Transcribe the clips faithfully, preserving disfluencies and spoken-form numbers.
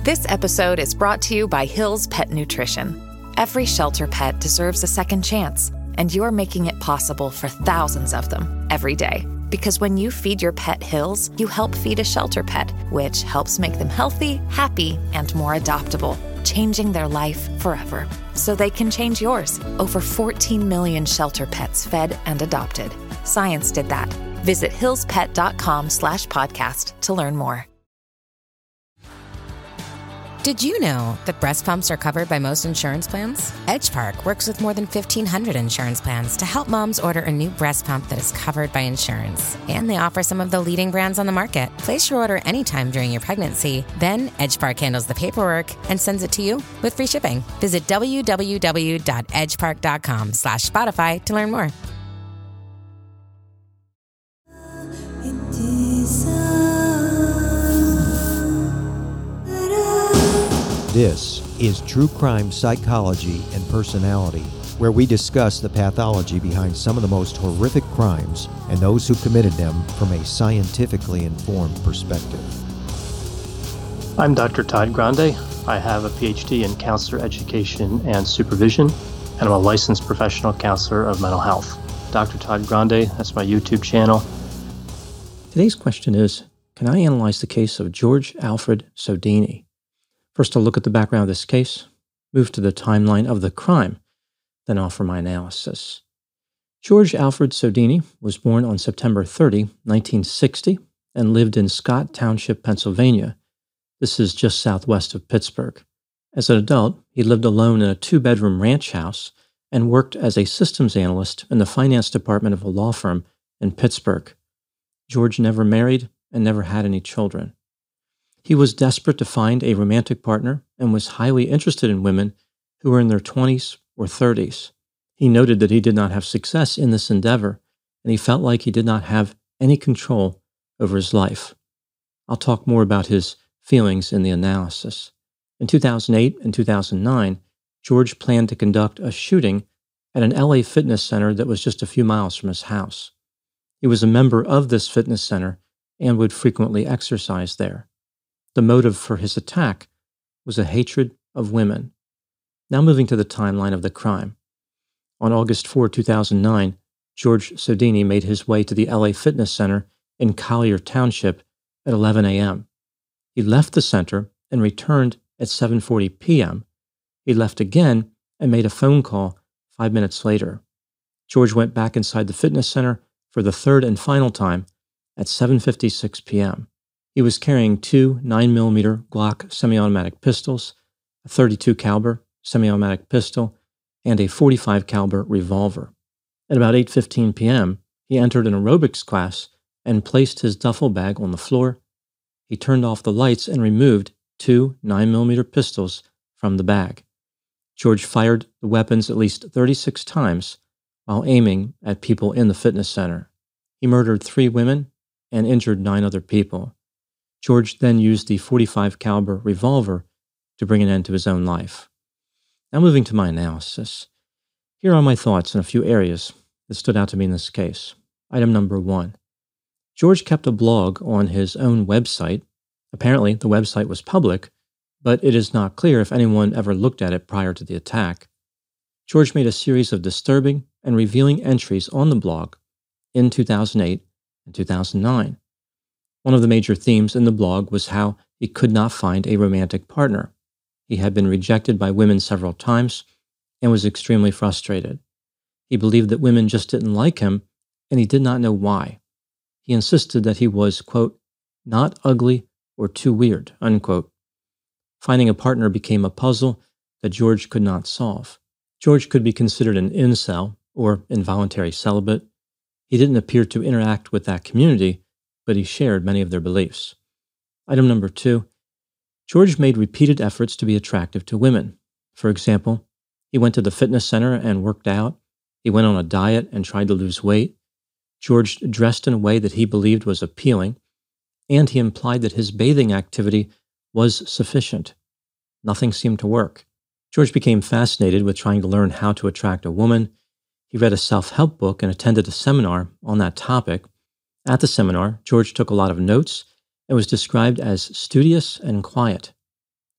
This episode is brought to you by Hill's Pet Nutrition. Every shelter pet deserves a second chance, and you're making it possible for thousands of them every day. Because when you feed your pet Hill's, you help feed a shelter pet, which helps make them healthy, happy, and more adoptable, changing their life forever. So they can change yours. Over fourteen million shelter pets fed and adopted. Science did that. Visit hillspet.com slash podcast to learn more. Did you know that breast pumps are covered by most insurance plans? Edgepark works with more than fifteen hundred insurance plans to help moms order a new breast pump that is covered by insurance. And they offer some of the leading brands on the market. Place your order anytime during your pregnancy. Then Edgepark handles the paperwork and sends it to you with free shipping. Visit www.edgepark.com slash Spotify to learn more. This is True Crime Psychology and Personality, where we discuss the pathology behind some of the most horrific crimes and those who committed them from a scientifically informed perspective. I'm Doctor Todd Grande. I have a P H D in counselor education and supervision, and I'm a licensed professional counselor of mental health. Doctor Todd Grande, that's my YouTube channel. Today's question is, can I analyze the case of George Alfred Sodini? First, I'll look at the background of this case, move to the timeline of the crime, then offer my analysis. George Alfred Sodini was born on September thirtieth, nineteen sixty, and lived in Scott Township, Pennsylvania. This is just southwest of Pittsburgh. As an adult, he lived alone in a two-bedroom ranch house and worked as a systems analyst in the finance department of a law firm in Pittsburgh. George never married and never had any children. He was desperate to find a romantic partner and was highly interested in women who were in their twenties or thirties. He noted that he did not have success in this endeavor, and he felt like he did not have any control over his life. I'll talk more about his feelings in the analysis. In two thousand eight and two thousand nine, George planned to conduct a shooting at an L A fitness center that was just a few miles from his house. He was a member of this fitness center and would frequently exercise there. The motive for his attack was a hatred of women. Now moving to the timeline of the crime. On August fourth, two thousand nine, George Sodini made his way to the L A Fitness Center in Collier Township at eleven a.m. He left the center and returned at seven forty p.m. He left again and made a phone call five minutes later. George went back inside the fitness center for the third and final time at seven fifty-six p.m. He was carrying two nine millimeter Glock semi-automatic pistols, a thirty-two caliber semi-automatic pistol, and a forty-five caliber revolver. At about eight fifteen p.m., he entered an aerobics class and placed his duffel bag on the floor. He turned off the lights and removed two nine millimeter pistols from the bag. George fired the weapons at least thirty-six times while aiming at people in the fitness center. He murdered three women and injured nine other people. George then used the forty-five caliber revolver to bring an end to his own life. Now moving to my analysis. Here are my thoughts in a few areas that stood out to me in this case. Item number one. George kept a blog on his own website. Apparently, the website was public, but it is not clear if anyone ever looked at it prior to the attack. George made a series of disturbing and revealing entries on the blog in two thousand eight and two thousand nine. One of the major themes in the blog was how he could not find a romantic partner. He had been rejected by women several times and was extremely frustrated. He believed that women just didn't like him, and he did not know why. He insisted that he was, quote, not ugly or too weird, unquote. Finding a partner became a puzzle that George could not solve. George could be considered an incel, or involuntary celibate. He didn't appear to interact with that community, but he shared many of their beliefs. Item number two, George made repeated efforts to be attractive to women. For example, he went to the fitness center and worked out. He went on a diet and tried to lose weight. George dressed in a way that he believed was appealing, and he implied that his bathing activity was sufficient. Nothing seemed to work. George became fascinated with trying to learn how to attract a woman. He read a self-help book and attended a seminar on that topic. At the seminar, George took a lot of notes and was described as studious and quiet.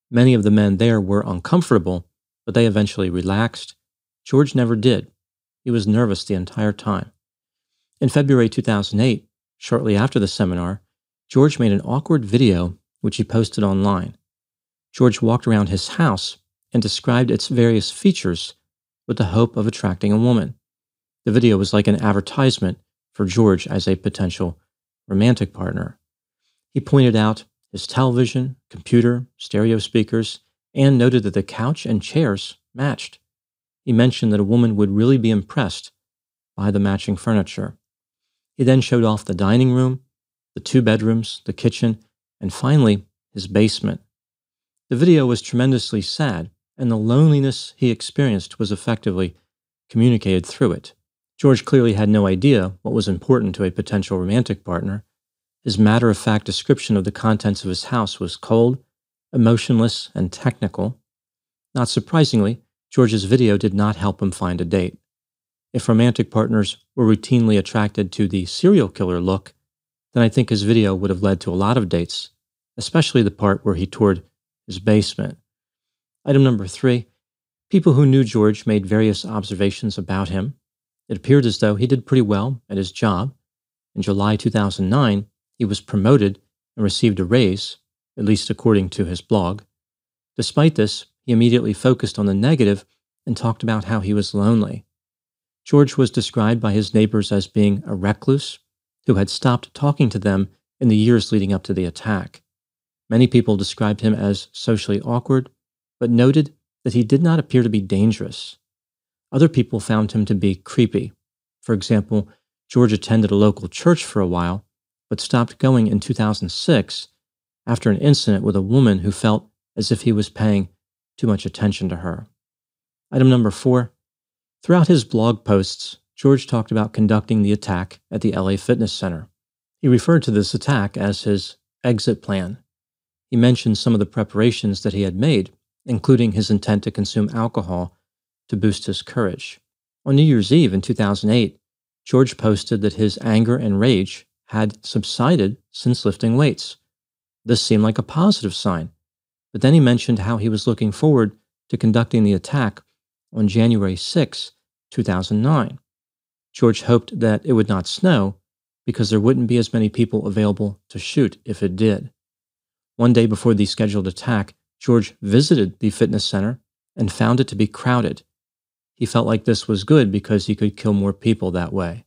Many of the men there were uncomfortable, but they eventually relaxed. George never did. He was nervous the entire time. In February two thousand eight, shortly after the seminar, George made an awkward video which he posted online. George walked around his house and described its various features with the hope of attracting a woman. The video was like an advertisement for George as a potential romantic partner. He pointed out his television, computer, stereo speakers, and noted that the couch and chairs matched. He mentioned that a woman would really be impressed by the matching furniture. He then showed off the dining room, the two bedrooms, the kitchen, and finally, his basement. The video was tremendously sad, and the loneliness he experienced was effectively communicated through it. George clearly had no idea what was important to a potential romantic partner. His matter-of-fact description of the contents of his house was cold, emotionless, and technical. Not surprisingly, George's video did not help him find a date. If romantic partners were routinely attracted to the serial killer look, then I think his video would have led to a lot of dates, especially the part where he toured his basement. Item number three, people who knew George made various observations about him. It appeared as though he did pretty well at his job. In July two thousand nine, he was promoted and received a raise, at least according to his blog. Despite this, he immediately focused on the negative and talked about how he was lonely. George was described by his neighbors as being a recluse who had stopped talking to them in the years leading up to the attack. Many people described him as socially awkward, but noted that he did not appear to be dangerous. Other people found him to be creepy. For example, George attended a local church for a while, but stopped going in two thousand six after an incident with a woman who felt as if he was paying too much attention to her. Item number four. Throughout his blog posts, George talked about conducting the attack at the L A Fitness Center. He referred to this attack as his exit plan. He mentioned some of the preparations that he had made, including his intent to consume alcohol to boost his courage. On New Year's Eve in two thousand eight, George posted that his anger and rage had subsided since lifting weights. This seemed like a positive sign, but then he mentioned how he was looking forward to conducting the attack on January sixth, two thousand nine. George hoped that it would not snow because there wouldn't be as many people available to shoot if it did. One day before the scheduled attack, George visited the fitness center and found it to be crowded. He felt like this was good because he could kill more people that way.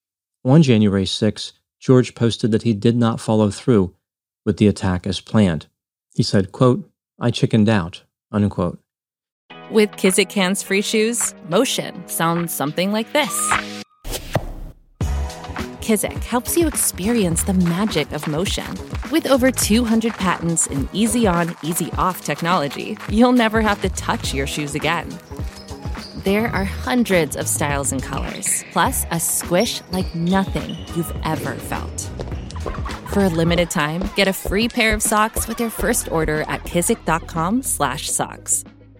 On January sixth, George posted that he did not follow through with the attack as planned. He said, quote, "I chickened out," unquote. With Kizik hands-free shoes, motion sounds something like this. Kizik helps you experience the magic of motion. With over two hundred patents and easy-on, easy-off technology, you'll never have to touch your shoes again. There are hundreds of styles and colors, plus a squish like nothing you've ever felt. For a limited time, get a free pair of socks with your first order at kizik.com slash socks.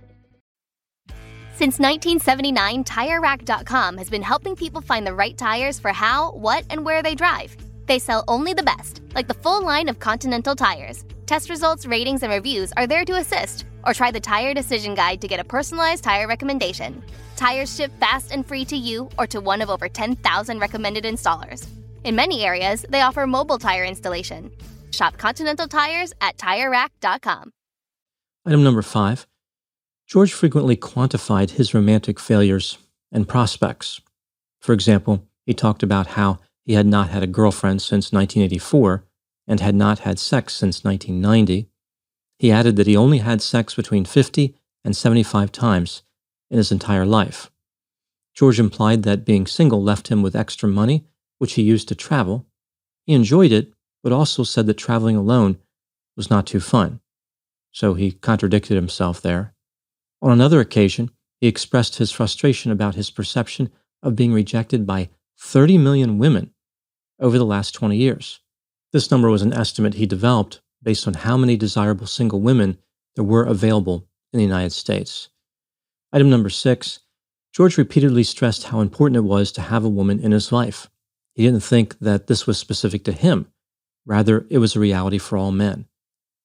Since nineteen seventy-nine, Tire Rack dot com has been helping people find the right tires for how, what, and where they drive. They sell only the best, like the full line of Continental tires. Test results, ratings, and reviews are there to assist. Or try the Tire Decision Guide to get a personalized tire recommendation. Tires ship fast and free to you or to one of over ten thousand recommended installers. In many areas, they offer mobile tire installation. Shop Continental tires at Tire Rack dot com. Item number five. George frequently quantified his romantic failures and prospects. For example, he talked about how he had not had a girlfriend since nineteen eighty-four and had not had sex since nineteen ninety. He added that he only had sex between fifty and seventy-five times in his entire life. George implied that being single left him with extra money, which he used to travel. He enjoyed it, but also said that traveling alone was not too fun. So he contradicted himself there. On another occasion, he expressed his frustration about his perception of being rejected by thirty million women over the last twenty years. This number was an estimate he developed based on how many desirable single women there were available in the United States. Item number six, George repeatedly stressed how important it was to have a woman in his life. He didn't think that this was specific to him. Rather, it was a reality for all men.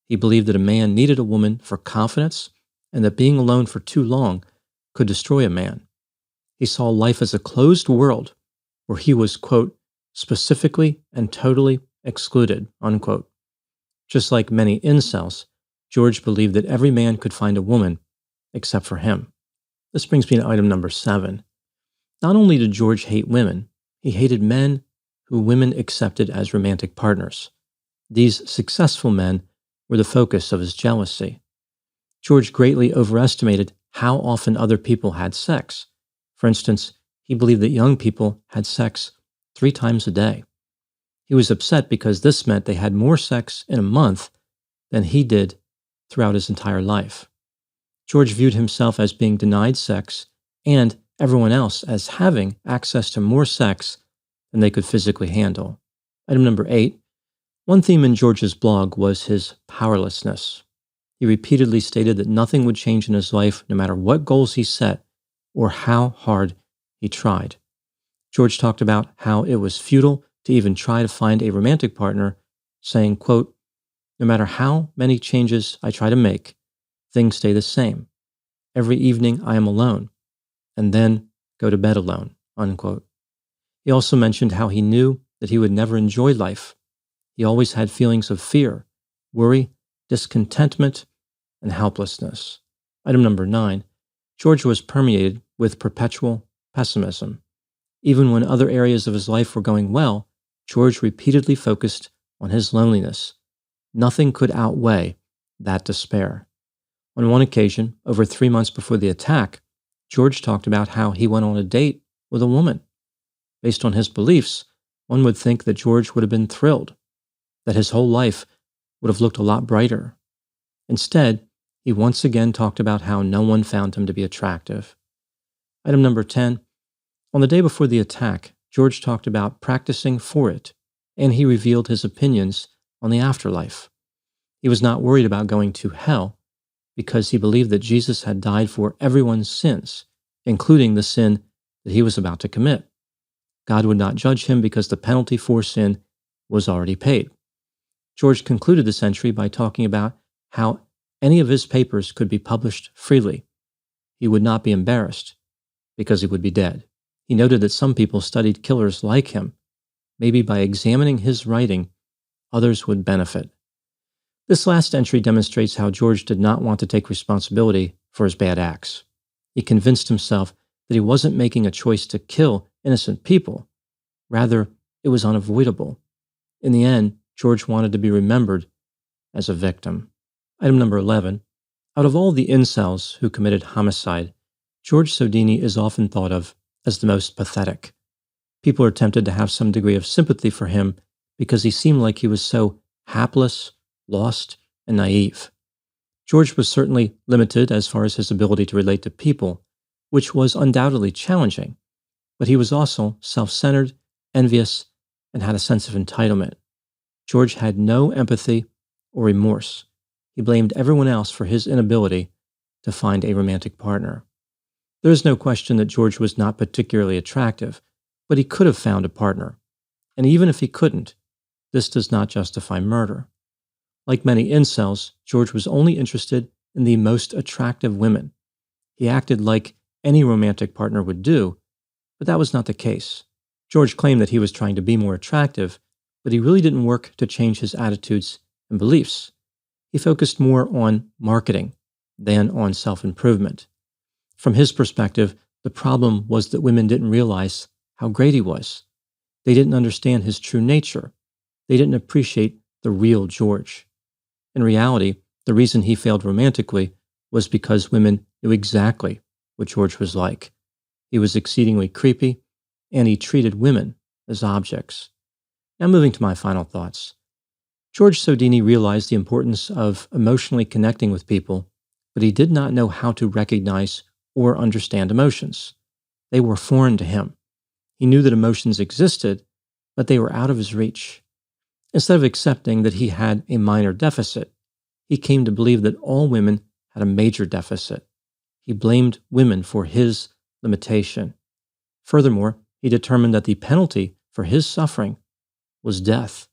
He believed that a man needed a woman for confidence and that being alone for too long could destroy a man. He saw life as a closed world where he was, quote, specifically and totally excluded, unquote. Just like many incels, George believed that every man could find a woman except for him. This brings me to item number seven. Not only did George hate women, he hated men who women accepted as romantic partners. These successful men were the focus of his jealousy. George greatly overestimated how often other people had sex. For instance, he believed that young people had sex three times a day. He was upset because this meant they had more sex in a month than he did throughout his entire life. George viewed himself as being denied sex and everyone else as having access to more sex than they could physically handle. Item number eight. One theme in George's blog was his powerlessness. He repeatedly stated that nothing would change in his life no matter what goals he set or how hard he tried. George talked about how it was futile to even try to find a romantic partner, saying, quote, no matter how many changes I try to make, things stay the same. Every evening I am alone, and then go to bed alone, unquote. He also mentioned how he knew that he would never enjoy life. He always had feelings of fear, worry, discontentment, and helplessness. Item number nine. George was permeated with perpetual pessimism. Even when other areas of his life were going well, George repeatedly focused on his loneliness. Nothing could outweigh that despair. On one occasion, over three months before the attack, George talked about how he went on a date with a woman. Based on his beliefs, one would think that George would have been thrilled, that his whole life would have looked a lot brighter. Instead, he once again talked about how no one found him to be attractive. Item number ten. On the day before the attack, George talked about practicing for it, and he revealed his opinions on the afterlife. He was not worried about going to hell because he believed that Jesus had died for everyone's sins, including the sin that he was about to commit. God would not judge him because the penalty for sin was already paid. George concluded this entry by talking about how any of his papers could be published freely. He would not be embarrassed because he would be dead. He noted that some people studied killers like him. Maybe by examining his writing, others would benefit. This last entry demonstrates how George did not want to take responsibility for his bad acts. He convinced himself that he wasn't making a choice to kill innocent people. Rather, it was unavoidable. In the end, George wanted to be remembered as a victim. Item number eleven. Out of all the incels who committed homicide, George Sodini is often thought of as the most pathetic. People are tempted to have some degree of sympathy for him because he seemed like he was so hapless, lost, and naive. George was certainly limited as far as his ability to relate to people, which was undoubtedly challenging, but he was also self-centered, envious, and had a sense of entitlement. George had no empathy or remorse. He blamed everyone else for his inability to find a romantic partner. There is no question that George was not particularly attractive, but he could have found a partner. And even if he couldn't, this does not justify murder. Like many incels, George was only interested in the most attractive women. He acted like any romantic partner would do, but that was not the case. George claimed that he was trying to be more attractive, but he really didn't work to change his attitudes and beliefs. He focused more on marketing than on self-improvement. From his perspective, the problem was that women didn't realize how great he was. They didn't understand his true nature. They didn't appreciate the real George. In reality, the reason he failed romantically was because women knew exactly what George was like. He was exceedingly creepy, and he treated women as objects. Now moving to my final thoughts. George Sodini realized the importance of emotionally connecting with people, but he did not know how to recognize or understand emotions. They were foreign to him. He knew that emotions existed, but they were out of his reach. Instead of accepting that he had a minor deficit, he came to believe that all women had a major deficit. He blamed women for his limitation. Furthermore, he determined that the penalty for his suffering was death.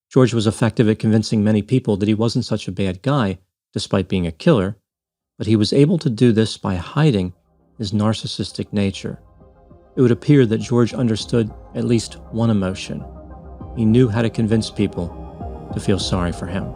George was effective at convincing many people that he wasn't such a bad guy, despite being a killer, but he was able to do this by hiding his narcissistic nature. It would appear that George understood at least one emotion. He knew how to convince people to feel sorry for him.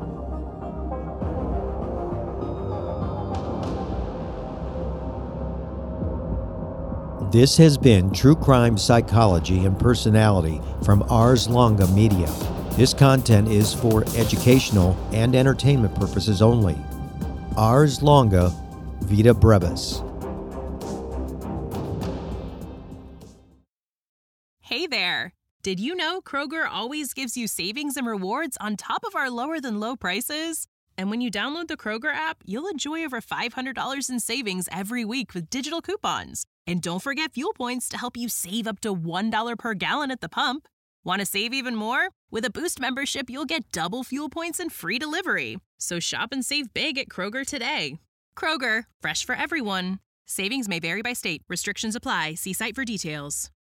This has been True Crime Psychology and Personality from Ars Longa Media. This content is for educational and entertainment purposes only. Ars Longa Vita Brevis. Hey there! Did you know Kroger always gives you savings and rewards on top of our lower-than-low prices? And when you download the Kroger app, you'll enjoy over five hundred dollars in savings every week with digital coupons. And don't forget fuel points to help you save up to one dollar per gallon at the pump. Want to save even more? With a Boost membership, you'll get double fuel points and free delivery. So shop and save big at Kroger today. Kroger, fresh for everyone. Savings may vary by state. Restrictions apply. See site for details.